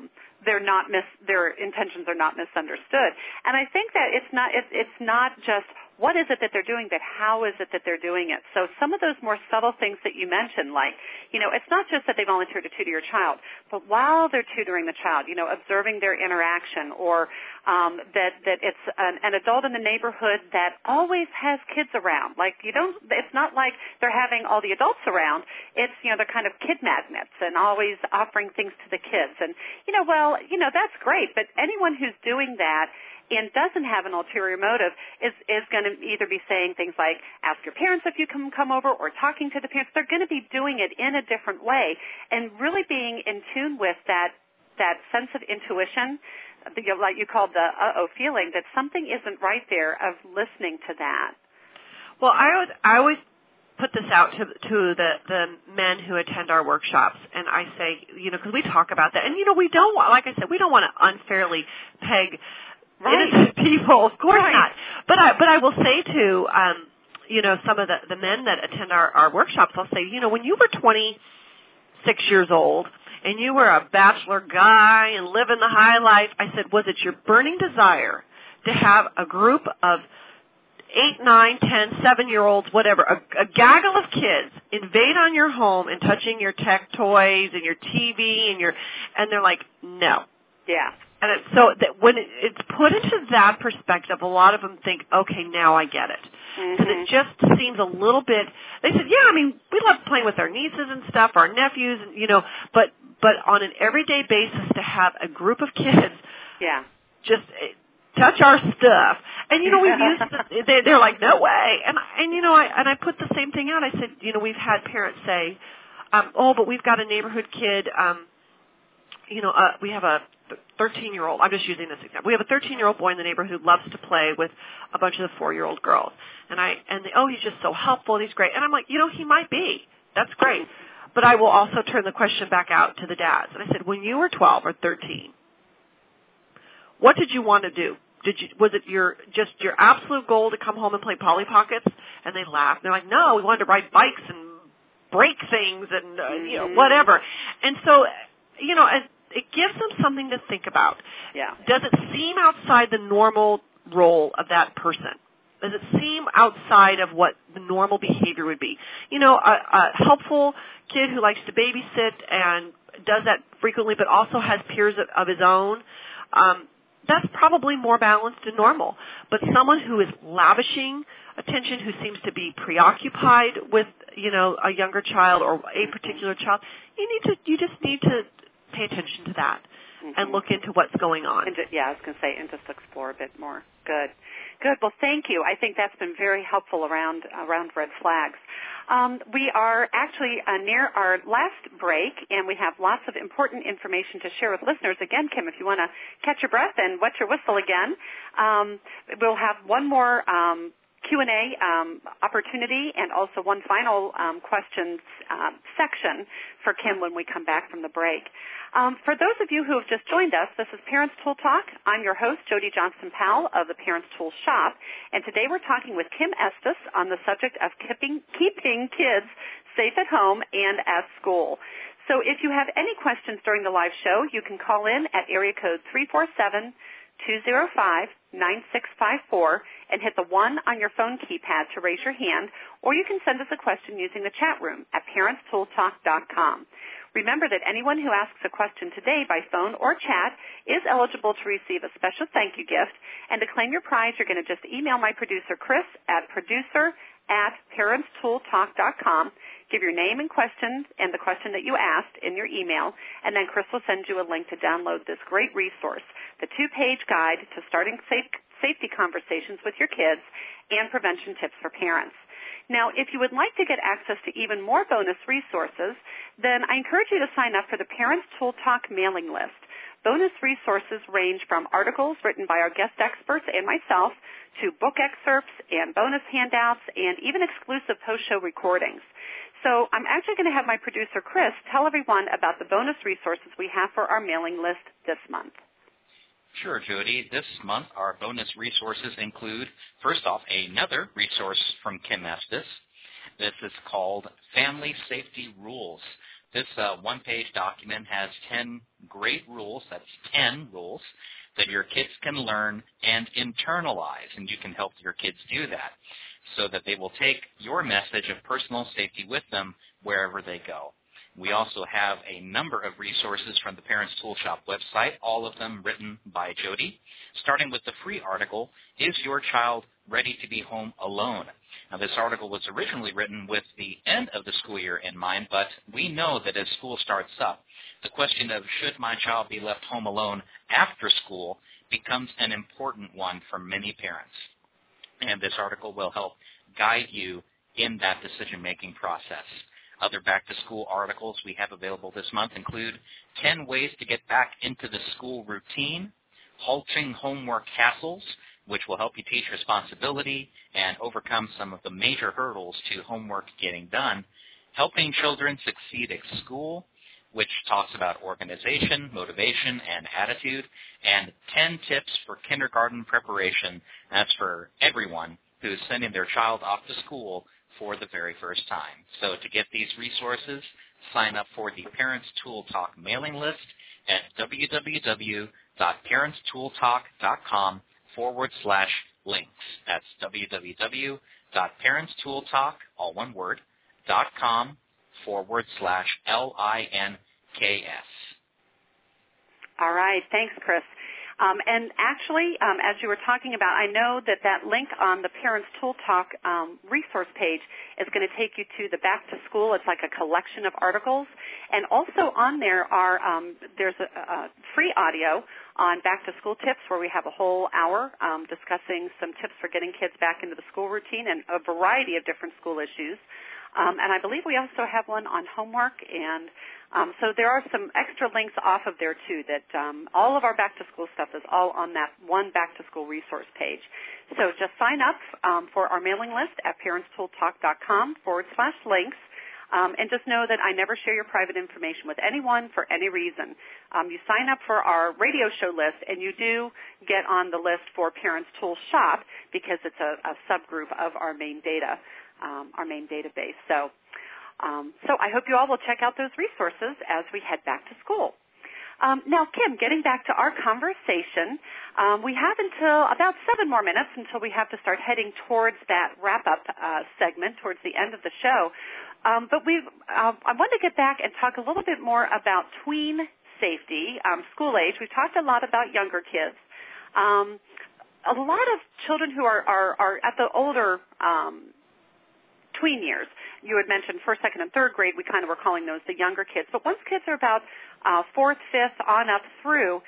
C: their intentions are not misunderstood. And I think that it's not just what is it that they're doing, but how is it that they're doing it? So some of those more subtle things that you mentioned, like, it's not just that they volunteer to tutor your child, but while they're tutoring the child, observing their interaction, or that it's an adult in the neighborhood that always has kids around. Like, it's not like they're having all the adults around. It's, they're kind of kid magnets and always offering things to the kids. And, that's great, but anyone who's doing that and doesn't have an ulterior motive is going to either be saying things like, ask your parents if you can come over, or talking to the parents. They're going to be doing it in a different way, and really being in tune with that sense of intuition, like you called the uh-oh feeling, that something isn't right there, of listening to that.
D: Well, I always put this out to the men who attend our workshops, and I say, because we talk about that, and we don't want, like I said, we don't want to unfairly peg innocent people, of course not. But I will say to some of the men that attend our workshops, I'll say, when you were 26 years old and you were a bachelor guy and living the high life, I said, was it your burning desire to have a group of 8, 9, 10, 7-year-olds, whatever, a gaggle of kids invade on your home and touching your tech toys and your TV and they're like, no.
C: Yeah.
D: And so that when it's put into that perspective, a lot of them think, okay, now I get it. Because it just seems a little bit, they said, yeah, I mean, we love playing with our nieces and stuff, our nephews, and, but on an everyday basis to have a group of kids just touch our stuff. And, we've used, they're like, no way. And I put the same thing out. I said, we've had parents say, but we've got a neighborhood kid, we have a 13-year-old, I'm just using this example. We have a 13-year-old boy in the neighborhood who loves to play with a bunch of the 4-year-old girls. He's just so helpful and he's great. And I'm like, he might be. That's great. But I will also turn the question back out to the dads. And I said, when you were 12 or 13, what did you want to do? Was it your absolute goal to come home and play Polly Pockets? And they laughed. They're like, no, we wanted to ride bikes and break things and, whatever. And so, it gives them something to think about.
C: Yeah.
D: Does it seem outside the normal role of that person? Does it seem outside of what the normal behavior would be? A helpful kid who likes to babysit and does that frequently but also has peers of his own, that's probably more balanced and normal. But someone who is lavishing attention, who seems to be preoccupied with, a younger child or a particular child, you just need to pay attention to that and look into what's going on.
C: I was going to say, and just explore a bit more. Good. Well, thank you. I think that's been very helpful around red flags. We are actually near our last break, and we have lots of important information to share with listeners. Again, Kim, if you want to catch your breath and wet your whistle again, we'll have one more Q&A opportunity and also one final questions section for Kim when we come back from the break. For those of you who have just joined us, this is Parents Tool Talk. I'm your host, Jody Johnston-Powell of the Parents Tool Shop, and today we're talking with Kim Estes on the subject of keeping kids safe at home and at school. So if you have any questions during the live show, you can call in at area code 347-205-9654 and hit the 1 on your phone keypad to raise your hand, or you can send us a question using the chat room at parentstooltalk.com. Remember that anyone who asks a question today by phone or chat is eligible to receive a special thank you gift, and to claim your prize, you're going to just email my producer, Chris, at producer@parentstooltalk.com. Give your name and question and the question that you asked in your email, and then Chris will send you a link to download this great resource, the 2-page guide to starting safety conversations with your kids and prevention tips for parents. Now, if you would like to get access to even more bonus resources, then I encourage you to sign up for the Parents Tool Talk mailing list. Bonus resources range from articles written by our guest experts and myself to book excerpts and bonus handouts and even exclusive post-show recordings. So I'm actually going to have my producer, Chris, tell everyone about the bonus resources we have for our mailing list this month.
B: Sure, Jody. This month, our bonus resources include, first off, another resource from Kim Estes. This is called Family Safety Rules. This one-page document has 10 great rules, that's 10 rules, that your kids can learn and internalize, and you can help your kids do that so that they will take your message of personal safety with them wherever they go. We also have a number of resources from the Parents Tool Shop website, all of them written by Jody, starting with the free article, Is Your Child Ready to Be Home Alone? Now, this article was originally written with the end of the school year in mind, but we know that as school starts up, the question of should my child be left home alone after school becomes an important one for many parents. And this article will help guide you in that decision-making process. Other back-to-school articles we have available this month include 10 ways to get back into the school routine, Halting Homework Hassles, which will help you teach responsibility and overcome some of the major hurdles to homework getting done, Helping Children Succeed at School, which talks about organization, motivation, and attitude, and 10 tips for kindergarten preparation. That's for everyone who's sending their child off to school for the very first time. So to get these resources, sign up for the Parents Tool Talk mailing list at www.parentstooltalk.com/list. links. That's www.parentstooltalk, all one word, .com/LINKS.
C: All right. Thanks, Chris. And actually, as you were talking about, I know that link on the Parents Tool Talk resource page is going to take you to the Back to School. It's like a collection of articles. And also on there are there's a free audio on Back to School tips where we have a whole hour discussing some tips for getting kids back into the school routine and a variety of different school issues. And I believe we also have one on homework, and so there are some extra links off of there, too, that all of our back-to-school stuff is all on that one back-to-school resource page. So just sign up for our mailing list at parentstooltalk.com/links, and just know that I never share your private information with anyone for any reason. You sign up for our radio show list, and you do get on the list for Parents Tool Shop because it's a subgroup of our main data. Our main database. So I hope you all will check out those resources as we head back to school. Now, Kim, getting back to our conversation, we have until about 7 more minutes until we have to start heading towards that wrap-up segment, towards the end of the show. But I wanted to get back and talk a little bit more about tween safety, school age. We've talked a lot about younger kids. A lot of children who are at the older tween years. You had mentioned first, second, and third grade. We kind of were calling those the younger kids. But once kids are about fourth, fifth, on up through,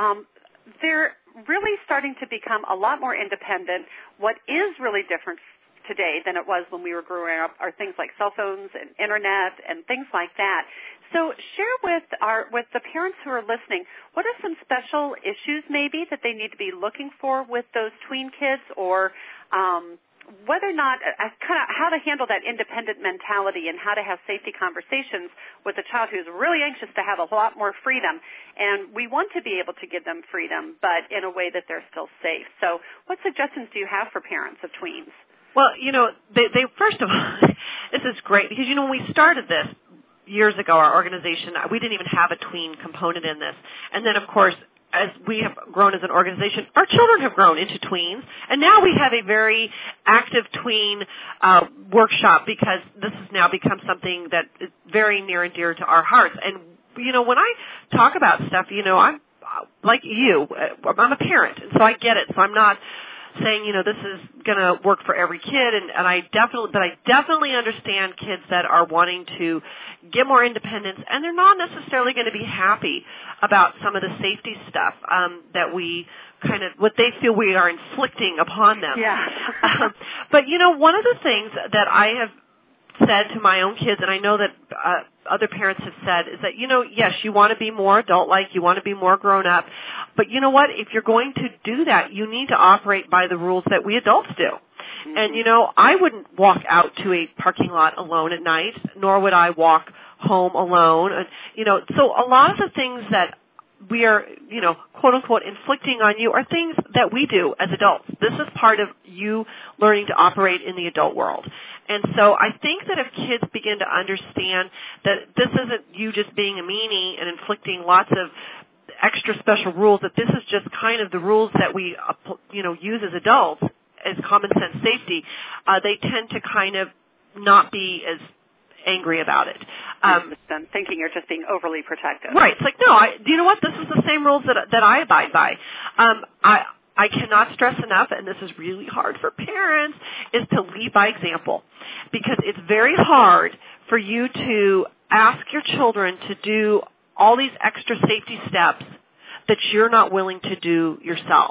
C: they're really starting to become a lot more independent. What is really different today than it was when we were growing up are things like cell phones and internet and things like that. So share with the parents who are listening, what are some special issues maybe that they need to be looking for with those tween kids, or whether or not, kind of how to handle that independent mentality and how to have safety conversations with a child who's really anxious to have a lot more freedom. And we want to be able to give them freedom, but in a way that they're still safe. So what suggestions do you have for parents of tweens?
D: Well, they first of all, this is great because, when we started this years ago, our organization, we didn't even have a tween component in this. And then, of course, as we have grown as an organization, our children have grown into tweens, and now we have a very active tween workshop because this has now become something that is very near and dear to our hearts. And, when I talk about stuff, I'm like you, I'm a parent, and so I get it. So I'm not saying, this is going to work for every kid, and I definitely understand kids that are wanting to get more independence, and they're not necessarily going to be happy about some of the safety stuff that we what they feel we are inflicting upon them.
C: Yeah.
D: But, one of the things that I have said to my own kids, and I know that other parents have said, is that, yes, you want to be more adult-like, you want to be more grown-up, but you know what? If you're going to do that, you need to operate by the rules that we adults do. Mm-hmm. And, I wouldn't walk out to a parking lot alone at night, nor would I walk home alone. And, so a lot of the things that we are, quote-unquote, inflicting on you are things that we do as adults. This is part of you learning to operate in the adult world. And so I think that if kids begin to understand that this isn't you just being a meanie and inflicting lots of extra special rules, that this is just kind of the rules that we, use as adults as common sense safety, they tend to kind of not be as angry about it.
C: Thinking you're just being overly protective.
D: Right. It's like, no, you know what? This is the same rules that I abide by. I cannot stress enough, and this is really hard for parents, is to lead by example. Because it's very hard for you to ask your children to do all these extra safety steps that you're not willing to do yourself.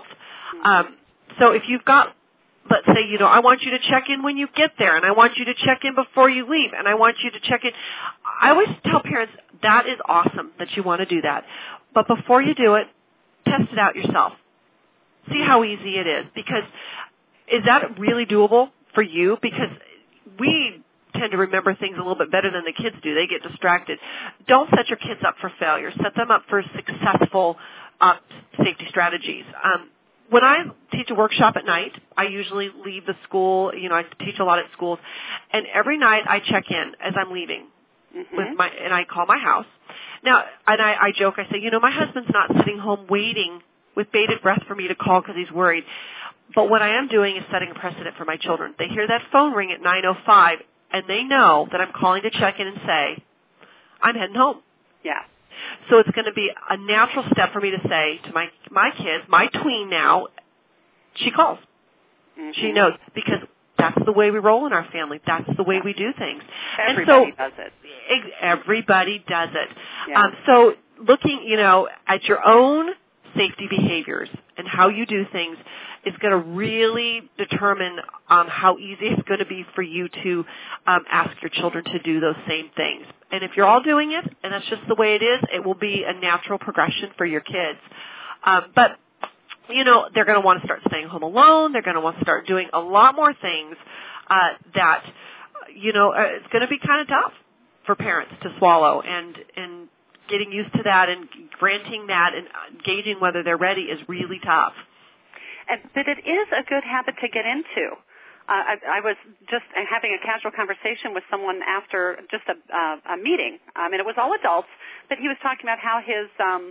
D: So if you've got, let's say, I want you to check in when you get there, and I want you to check in before you leave, and I want you to check in. I always tell parents, that is awesome that you want to do that. But before you do it, test it out yourself. See how easy it is. Because is that really doable for you? Because we tend to remember things a little bit better than the kids do. They get distracted. Don't set your kids up for failure. Set them up for successful safety strategies. When I teach a workshop at night, I usually leave the school. I teach a lot at schools. And every night I check in as I'm leaving and I call my house. Now, and I joke, I say, my husband's not sitting home waiting with bated breath for me to call because he's worried. But what I am doing is setting a precedent for my children. They hear that phone ring at 9:05, and they know that I'm calling to check in and say, I'm heading home.
C: Yeah.
D: So it's going to be a natural step for me to say to my kids, my tween now, she calls.
C: Mm-hmm.
D: She knows, because that's the way we roll in our family. That's the way we do things.
C: Everybody does it.
D: Everybody does it.
C: Yeah.
D: So looking, at your own safety behaviors and how you do things is going to really determine how easy it's going to be for you to ask your children to do those same things. And if you're all doing it, and that's just the way it is, it will be a natural progression for your kids. But they're going to want to start staying home alone. They're going to want to start doing a lot more things that, it's going to be kind of tough for parents to swallow. And getting used to that and granting that and gauging whether they're ready is really tough.
C: But it is a good habit to get into. I was just having a casual conversation with someone after just a meeting. It was all adults, but he was talking about how his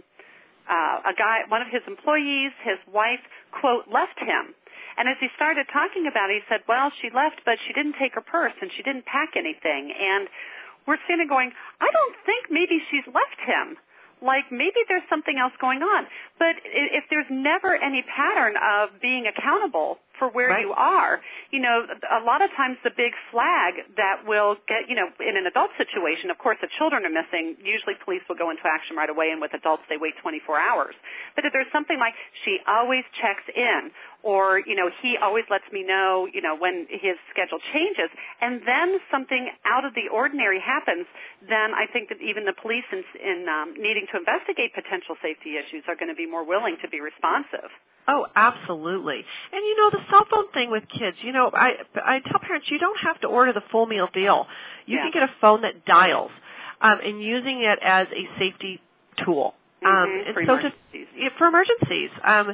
C: one of his employees, his wife, quote, left him. And as he started talking about it, he said, well, she left, but she didn't take her purse and she didn't pack anything. And we're sitting going, I don't think maybe she's left him. Like maybe there's something else going on. But if there's never any pattern of being accountable for where you are, a lot of times the big flag that will get, in an adult situation, of course, if children are missing, usually police will go into action right away, and with adults they wait 24 hours. But if there's something like she always checks in, or, he always lets me know, when his schedule changes, and then something out of the ordinary happens, then I think that even the police in needing to investigate potential safety issues are going to be more willing to be responsive.
D: Oh, absolutely. And, the cell phone thing with kids, I tell parents you don't have to order the full meal deal. You can get a phone that dials and using it as a safety tool.
C: For emergencies.
D: For emergencies.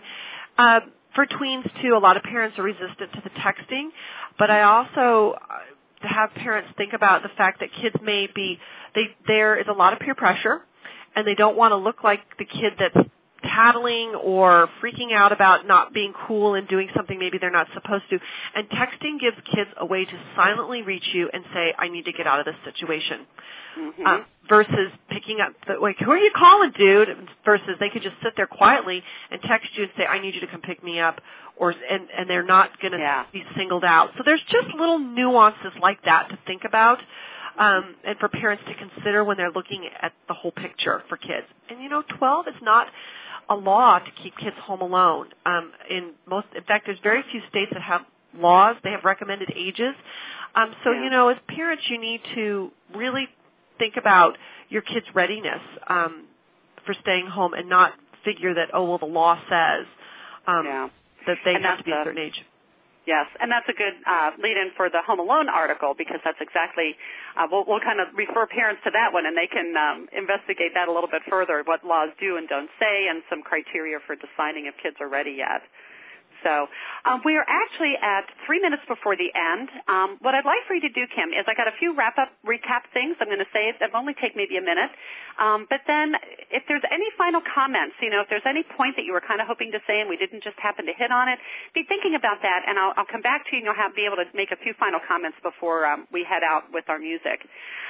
D: For tweens, too, a lot of parents are resistant to the texting, but I also have parents think about the fact that kids may be, there is a lot of peer pressure, and they don't want to look like the kid that's tattling or freaking out about not being cool and doing something maybe they're not supposed to. And texting gives kids a way to silently reach you and say, I need to get out of this situation.
C: Mm-hmm.
D: Versus picking up, who are you calling, dude? Versus they could just sit there quietly and text you and say, I need you to come pick me up, and they're not going to be singled out. So there's just little nuances like that to think about. And for parents to consider when they're looking at the whole picture for kids. And 12 is not a law to keep kids home alone. In fact, there's very few states that have laws. They have recommended ages. So as parents, you need to really think about your kids' readiness for staying home and not figure that, the law says that they have to be a certain age.
C: Yes, and that's a good lead-in for the Home Alone article, because that's exactly, we'll kind of refer parents to that one, and they can investigate that a little bit further, what laws do and don't say, and some criteria for deciding if kids are ready yet. So we are actually at 3 minutes before the end. What I'd like for you to do, Kim, is I got a few recap things I'm going to say. It'll only take maybe a minute. But then if there's any final comments, if there's any point that you were kind of hoping to say and we didn't just happen to hit on it, be thinking about that, and I'll come back to you and you'll be able to make a few final comments before we head out with our music.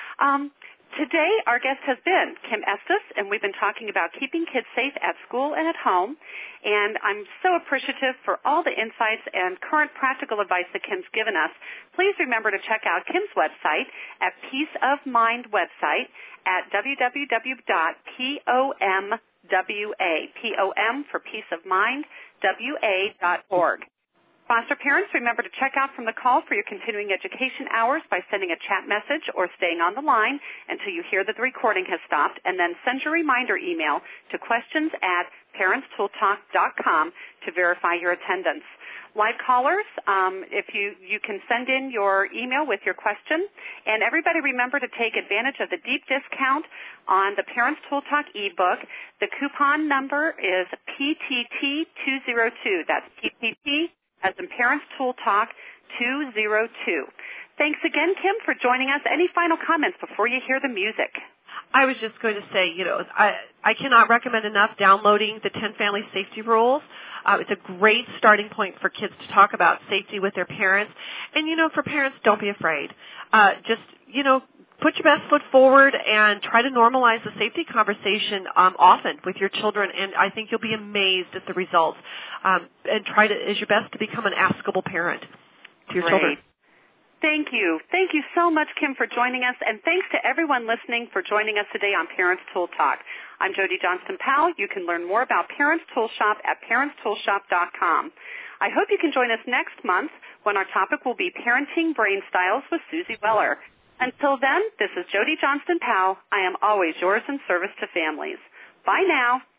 C: Today, our guest has been Kim Estes, and we've been talking about keeping kids safe at school and at home. And I'm so appreciative for all the insights and current practical advice that Kim's given us. Please remember to check out Kim's website at Peace of Mind website at www.pomwa, POM for Peace of Mind, WA.org. Foster parents, remember to check out from the call for your continuing education hours by sending a chat message or staying on the line until you hear that the recording has stopped, and then send your reminder email to questions@parentstooltalk.com to verify your attendance. Live callers, if you can send in your email with your question. And everybody remember to take advantage of the deep discount on the Parents Tool Talk ebook. The coupon number is PTT202. That's PTT as in Parents Tool Talk 202. Thanks again, Kim, for joining us. Any final comments before you hear the music?
D: I was just going to say, I cannot recommend enough downloading the 10 Family Safety Rules. It's a great starting point for kids to talk about safety with their parents. And, for parents, don't be afraid. Put your best foot forward and try to normalize the safety conversation often with your children, and I think you'll be amazed at the results. And try to, as your best, to become an askable parent to your children.
C: Thank you. Thank you so much, Kim, for joining us, and thanks to everyone listening for joining us today on Parents Tool Talk. I'm Jody Johnston-Powell. You can learn more about Parents Tool Shop at ParentsToolShop.com. I hope you can join us next month when our topic will be Parenting Brain Styles with Susie Weller. Until then, this is Jody Johnston-Powell. I am always yours in service to families. Bye now.